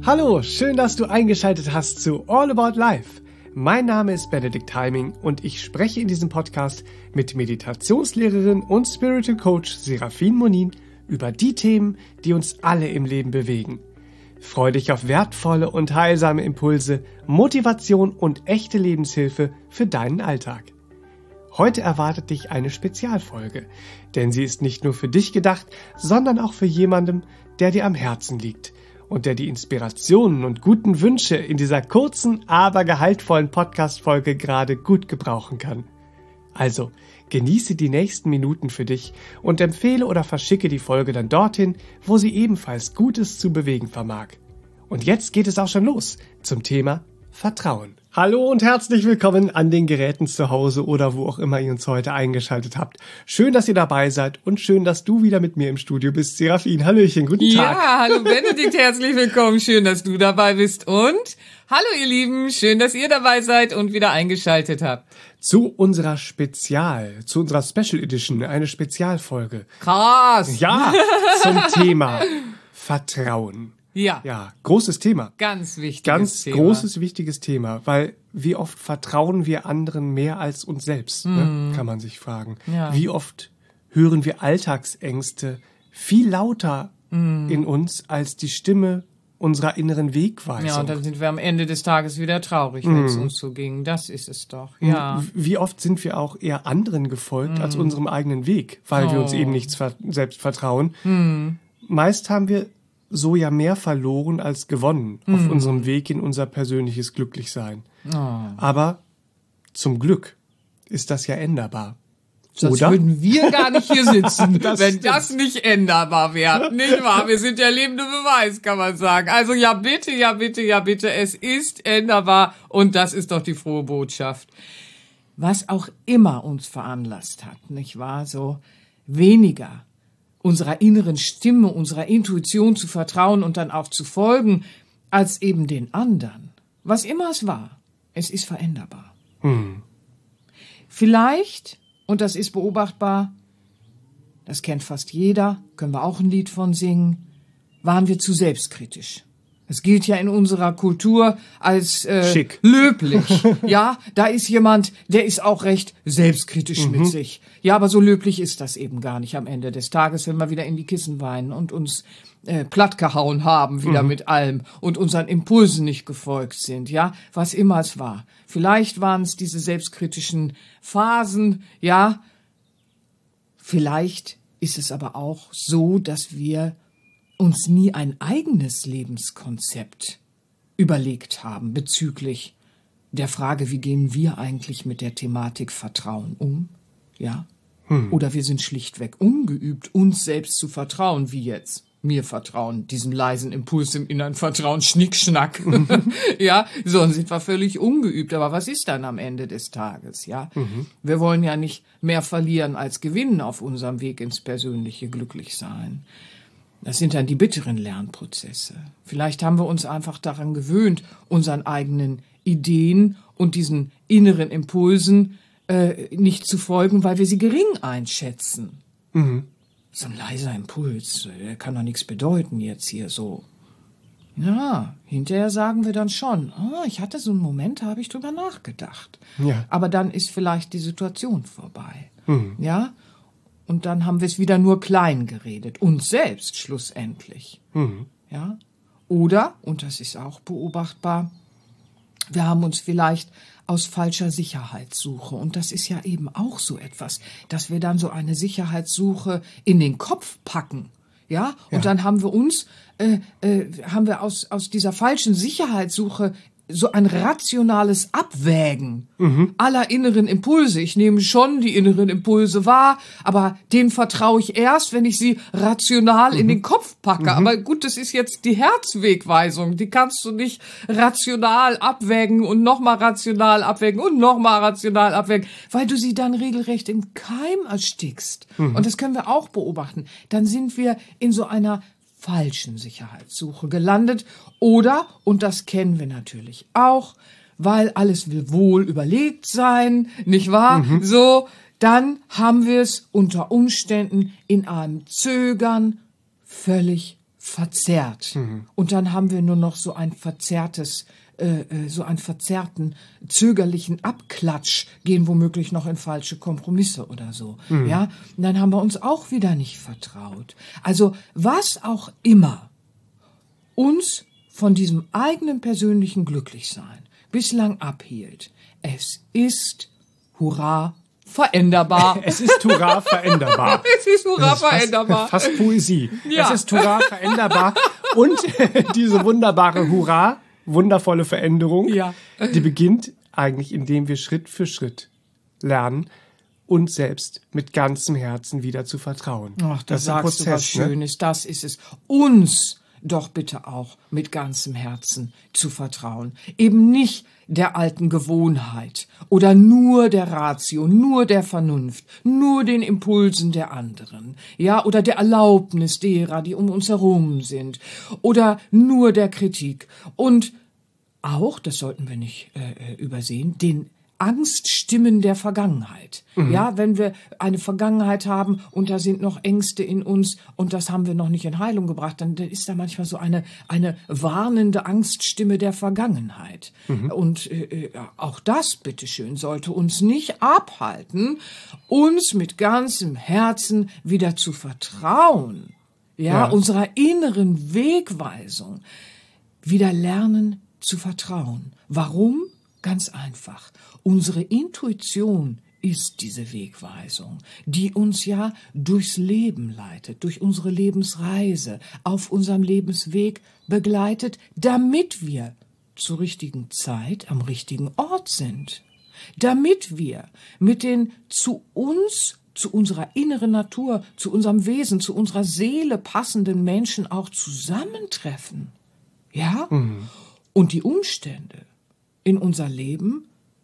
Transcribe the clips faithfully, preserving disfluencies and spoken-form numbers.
Hallo, schön, dass du eingeschaltet hast zu All About Life. Mein Name ist Benedikt Heiming und ich spreche in diesem Podcast mit Meditationslehrerin und Spiritual Coach Serafin Monin über die Themen, die uns alle im Leben bewegen. Freu dich auf wertvolle und heilsame Impulse, Motivation und echte Lebenshilfe für deinen Alltag. Heute erwartet dich eine Spezialfolge, denn sie ist nicht nur für dich gedacht, sondern auch für jemanden, der dir am Herzen liegt und der die Inspirationen und guten Wünsche in dieser kurzen, aber gehaltvollen Podcast-Folge gerade gut gebrauchen kann. Also, genieße die nächsten Minuten für dich und empfehle oder verschicke die Folge dann dorthin, wo sie ebenfalls Gutes zu bewegen vermag. Und jetzt geht es auch schon los zum Thema Vertrauen. Hallo und herzlich willkommen an den Geräten zu Hause oder wo auch immer ihr uns heute eingeschaltet habt. Schön, dass ihr dabei seid und schön, dass du wieder mit mir im Studio bist, Serafin. Hallöchen, guten Tag. Ja, hallo Benedikt, herzlich willkommen. Schön, dass du dabei bist und hallo ihr Lieben, schön, dass ihr dabei seid und wieder eingeschaltet habt. Zu unserer Spezial, zu unserer Special Edition, eine Spezialfolge. Krass. Ja, zum Thema Vertrauen. Ja. Ja, großes Thema. Ganz wichtiges Ganz Thema. großes, wichtiges Thema, weil wie oft vertrauen wir anderen mehr als uns selbst, mm. ne? Kann man sich fragen. Ja. Wie oft hören wir Alltagsängste viel lauter mm. in uns als die Stimme unserer inneren Wegweisung. Ja, und dann sind wir am Ende des Tages wieder traurig, wenn es mm. uns so ging. Das ist es doch, ja. Wie oft sind wir auch eher anderen gefolgt mm. als unserem eigenen Weg, weil oh. wir uns eben nicht selbst vertrauen. Mm. Meist haben wir so ja mehr verloren als gewonnen mm. auf unserem Weg in unser persönliches Glücklichsein. Oh. Aber zum Glück ist das ja änderbar. Sonst Oder? würden wir gar nicht hier sitzen, das wenn stimmt. das nicht änderbar wäre. Nicht wahr? Wir sind der lebende Beweis, kann man sagen. Also ja bitte, ja bitte, ja bitte, es ist änderbar und das ist doch die frohe Botschaft. Was auch immer uns veranlasst hat, nicht wahr? So weniger unserer inneren Stimme, unserer Intuition zu vertrauen und dann auch zu folgen, als eben den anderen. Was immer es war, es ist veränderbar. Hm. Vielleicht, und das ist beobachtbar, das kennt fast jeder, können wir auch ein Lied von singen, waren wir zu selbstkritisch. Es gilt ja in unserer Kultur als äh, Schick. löblich. Ja, da ist jemand, der ist auch recht selbstkritisch mhm. mit sich. Ja, aber so löblich ist das eben gar nicht am Ende des Tages, wenn wir wieder in die Kissen weinen und uns äh, plattgehauen haben, wieder mhm. mit allem und unseren Impulsen nicht gefolgt sind. Ja, was immer es war. Vielleicht waren es diese selbstkritischen Phasen, ja. Vielleicht ist es aber auch so, dass wir uns nie ein eigenes Lebenskonzept überlegt haben bezüglich der Frage, wie gehen wir eigentlich mit der Thematik Vertrauen um, ja? Hm. Oder wir sind schlichtweg ungeübt, uns selbst zu vertrauen, wie jetzt. Mir vertrauen, diesem leisen Impuls im Inneren vertrauen, Schnickschnack. Mhm. Ja, so sind wir völlig ungeübt. Aber was ist dann am Ende des Tages, ja? Mhm. Wir wollen ja nicht mehr verlieren als gewinnen auf unserem Weg ins persönliche Glücklichsein. Das sind dann die bitteren Lernprozesse. Vielleicht haben wir uns einfach daran gewöhnt, unseren eigenen Ideen und diesen inneren Impulsen äh, nicht zu folgen, weil wir sie gering einschätzen. Mhm. So ein leiser Impuls, der kann doch nichts bedeuten jetzt hier so. Ja, hinterher sagen wir dann schon, oh, ich hatte so einen Moment, da habe ich drüber nachgedacht. Ja. Aber dann ist vielleicht die Situation vorbei. Mhm. Ja. Und dann haben wir es wieder nur klein geredet. Uns selbst schlussendlich. Mhm. Ja? Oder, und das ist auch beobachtbar, wir haben uns vielleicht aus falscher Sicherheitssuche, und das ist ja eben auch so etwas, dass wir dann so eine Sicherheitssuche in den Kopf packen. Ja? Und ja. dann haben wir uns, äh, äh, haben wir aus, aus dieser falschen Sicherheitssuche so ein rationales Abwägen mhm. aller inneren Impulse. Ich nehme schon die inneren Impulse wahr, aber denen vertraue ich erst, wenn ich sie rational mhm. in den Kopf packe. Mhm. Aber gut, das ist jetzt die Herzwegweisung. Die kannst du nicht rational abwägen und nochmal rational abwägen und nochmal rational abwägen, weil du sie dann regelrecht im Keim erstickst. Mhm. Und das können wir auch beobachten. Dann sind wir in so einer falschen Sicherheitssuche gelandet oder, und das kennen wir natürlich auch, weil alles will wohl überlegt sein, nicht wahr? Mhm. So, dann haben wir es unter Umständen in einem Zögern völlig verzerrt. Mhm. Und dann haben wir nur noch so ein verzerrtes, äh, so einen verzerrten, zögerlichen Abklatsch, gehen womöglich noch in falsche Kompromisse oder so. Mhm. Ja, und dann haben wir uns auch wieder nicht vertraut. Also was auch immer uns von diesem eigenen persönlichen Glücklichsein bislang abhielt, es ist, hurra, veränderbar. Es ist hurra veränderbar. Es ist hurra ist fast, veränderbar. Fast Poesie. Ja. Es ist hurra veränderbar. Und diese wunderbare Hurra, wundervolle Veränderung, ja. die beginnt eigentlich, indem wir Schritt für Schritt lernen, uns selbst mit ganzem Herzen wieder zu vertrauen. Ach, da das ist ein sagst Prozess, du was ne? Schönes. Das ist es. Uns doch bitte auch mit ganzem Herzen zu vertrauen. Eben nicht der alten Gewohnheit oder nur der Ratio, nur der Vernunft, nur den Impulsen der anderen, ja, oder der Erlaubnis derer, die um uns herum sind, oder nur der Kritik und auch, das sollten wir nicht äh, übersehen, den Angststimmen der Vergangenheit. Mhm. Ja, wenn wir eine Vergangenheit haben und da sind noch Ängste in uns und das haben wir noch nicht in Heilung gebracht, dann ist da manchmal so eine, eine warnende Angststimme der Vergangenheit. Mhm. Und äh, auch das, bitteschön, sollte uns nicht abhalten, uns mit ganzem Herzen wieder zu vertrauen. Ja, ja. Unserer inneren Wegweisung wieder lernen zu vertrauen. Warum? Ganz einfach. Unsere Intuition ist diese Wegweisung, die uns ja durchs Leben leitet, durch unsere Lebensreise, auf unserem Lebensweg begleitet, damit wir zur richtigen Zeit am richtigen Ort sind, damit wir mit den zu uns, zu unserer inneren Natur, zu unserem Wesen, zu unserer Seele passenden Menschen auch zusammentreffen. Ja? Mhm. Und die Umstände in unser Leben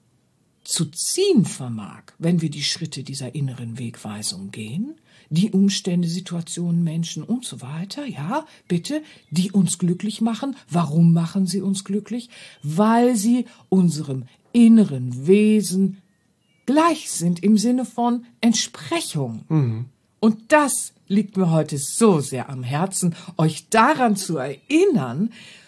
zu ziehen vermag, wenn wir die Schritte dieser inneren Wegweisung gehen, die Umstände, Situationen, Menschen und so weiter, ja, bitte, die uns glücklich machen. Warum machen sie uns glücklich? Weil sie unserem inneren Wesen gleich sind im Sinne von Entsprechung. Mhm. Und das liegt mir heute so sehr am Herzen, euch daran zu erinnern,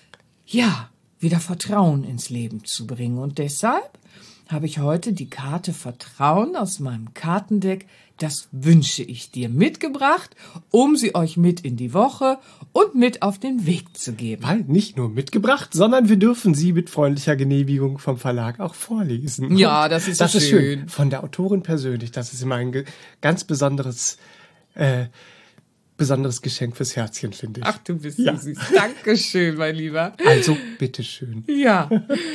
ja, wieder Vertrauen ins Leben zu bringen. Und deshalb habe ich heute die Karte Vertrauen aus meinem Kartendeck, das wünsche ich dir, mitgebracht, um sie euch mit in die Woche und mit auf den Weg zu geben. Weil nicht nur mitgebracht, sondern wir dürfen sie mit freundlicher Genehmigung vom Verlag auch vorlesen. Ja, das ist so das schön. ist schön. Von der Autorin persönlich. Das ist immer ein ge- ganz besonderes äh, besonderes Geschenk fürs Herzchen, finde ich. Ach, du bist ja. so süß. Dankeschön, mein Lieber. Also, bitteschön. Ja.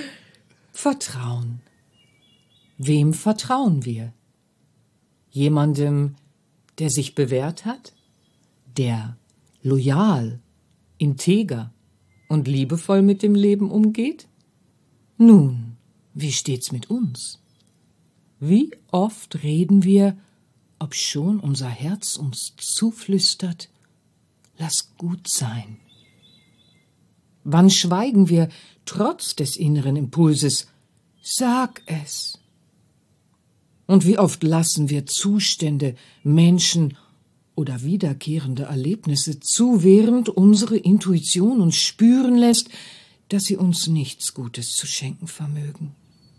Vertrauen. Wem vertrauen wir? Jemandem, der sich bewährt hat? Der loyal, integer und liebevoll mit dem Leben umgeht? Nun, wie steht's mit uns? Wie oft reden wir, obschon unser Herz uns zuflüstert, lass gut sein. Wann schweigen wir trotz des inneren Impulses, sag es. Und wie oft lassen wir Zustände, Menschen oder wiederkehrende Erlebnisse zu, während unsere Intuition uns spüren lässt, dass sie uns nichts Gutes zu schenken vermögen.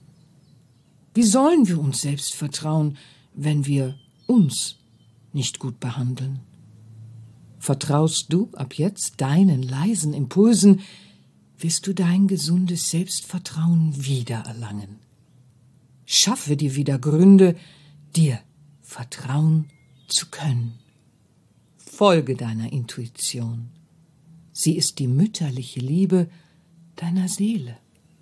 Wie sollen wir uns selbst vertrauen, wenn wir uns nicht gut behandeln? Vertraust du ab jetzt deinen leisen Impulsen, wirst du dein gesundes Selbstvertrauen wiedererlangen. Schaffe dir wieder Gründe, dir vertrauen zu können. Folge deiner Intuition. Sie ist die mütterliche Liebe deiner Seele.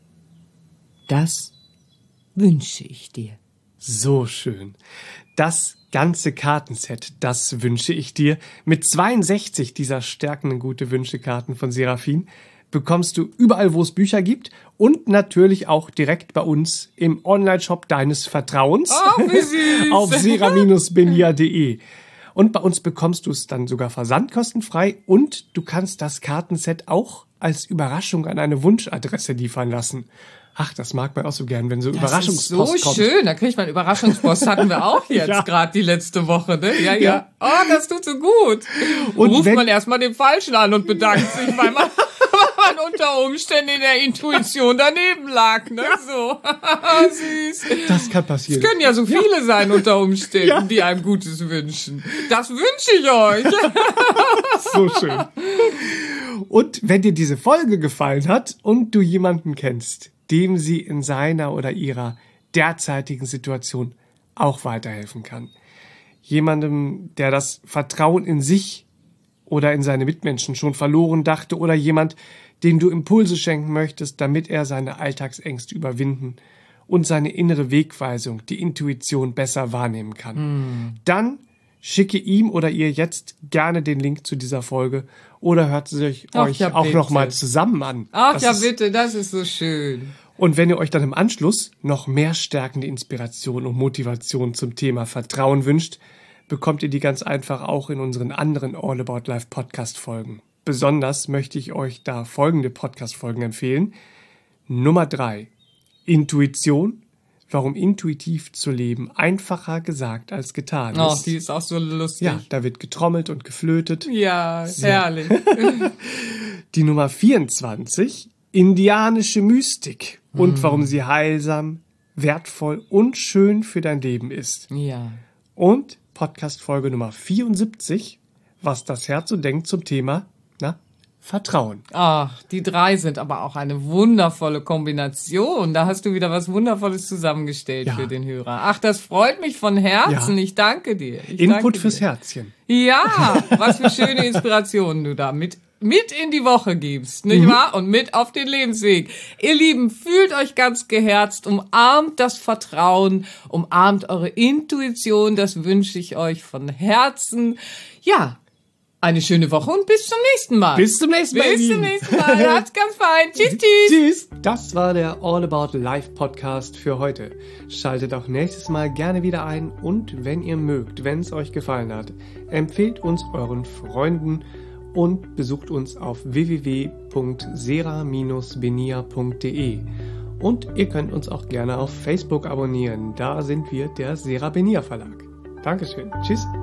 Das wünsche ich dir. So schön. Das ganze Kartenset, das wünsche ich dir. Mit zweiundsechzig dieser stärkenden Gute-Wünsche-Karten von Seraphin bekommst du überall, wo es Bücher gibt und natürlich auch direkt bei uns im Online-Shop deines Vertrauens oh, wie süß. auf sera Bindestrich benia punkt de. Und bei uns bekommst du es dann sogar versandkostenfrei und du kannst das Kartenset auch als Überraschung an eine Wunschadresse liefern lassen. Ach, das mag man auch so gern, wenn so das Überraschungspost kommt. Das ist so kommt. schön, da kriegt man Überraschungspost, hatten wir auch jetzt Ja. gerade die letzte Woche, ne? Ja, ja, Ja. Oh, das tut so gut. Und Ruft wenn- man erstmal den Falschen an und bedankt sich, weil man, weil man unter Umständen in der Intuition daneben lag, ne? So. Süß. Das kann passieren. Es können ja so viele sein unter Umständen, Ja. die einem Gutes wünschen. Das wünsche ich euch. So schön. Und wenn dir diese Folge gefallen hat und du jemanden kennst, dem sie in seiner oder ihrer derzeitigen Situation auch weiterhelfen kann. Jemandem, der das Vertrauen in sich oder in seine Mitmenschen schon verloren dachte oder jemand, dem du Impulse schenken möchtest, damit er seine Alltagsängste überwinden und seine innere Wegweisung, die Intuition besser wahrnehmen kann. Hm. Dann schicke ihm oder ihr jetzt gerne den Link zu dieser Folge oder hört sie euch, Ach, euch ja, auch bitte. noch mal zusammen an. Ach Das ja, ist- bitte, das ist so schön. Und wenn ihr euch dann im Anschluss noch mehr stärkende Inspiration und Motivation zum Thema Vertrauen wünscht, bekommt ihr die ganz einfach auch in unseren anderen All About Life Podcast-Folgen. Besonders möchte ich euch da folgende Podcast-Folgen empfehlen. Nummer drei. Intuition. Warum intuitiv zu leben einfacher gesagt als getan Oh, ist. die ist auch so lustig. Ja, da wird getrommelt und geflötet. Ja, herrlich. Die Nummer vierundzwanzig, indianische Mystik und warum sie heilsam, wertvoll und schön für dein Leben ist. Ja. Und Podcast-Folge Nummer vierundsiebzig, was das Herz so denkt zum Thema, na, Vertrauen. Ach, die drei sind aber auch eine wundervolle Kombination. Da hast du wieder was Wundervolles zusammengestellt Ja. für den Hörer. Ach, das freut mich von Herzen. Ja. Ich danke dir. Ich Input danke fürs dir. Herzchen. Ja, was für schöne Inspirationen du da mit, mit in die Woche gibst, nicht Mhm. wahr? Und mit auf den Lebensweg. Ihr Lieben, fühlt euch ganz geherzt, umarmt das Vertrauen, umarmt eure Intuition, das wünsche ich euch von Herzen. Ja, eine schöne Woche und bis zum nächsten Mal. Bis zum nächsten Mal. ihr Bis zum Lieben. nächsten Mal. Habt's ganz fein. Tschüss, tschüss. Tschüss. Das war der All About Life Podcast für heute. Schaltet auch nächstes Mal gerne wieder ein und wenn ihr mögt, wenn es euch gefallen hat, empfehlt uns euren Freunden und besucht uns auf w w w punkt sera Bindestrich benia punkt de. Und ihr könnt uns auch gerne auf Facebook abonnieren. Da sind wir der Sera Benia Verlag. Dankeschön. Tschüss.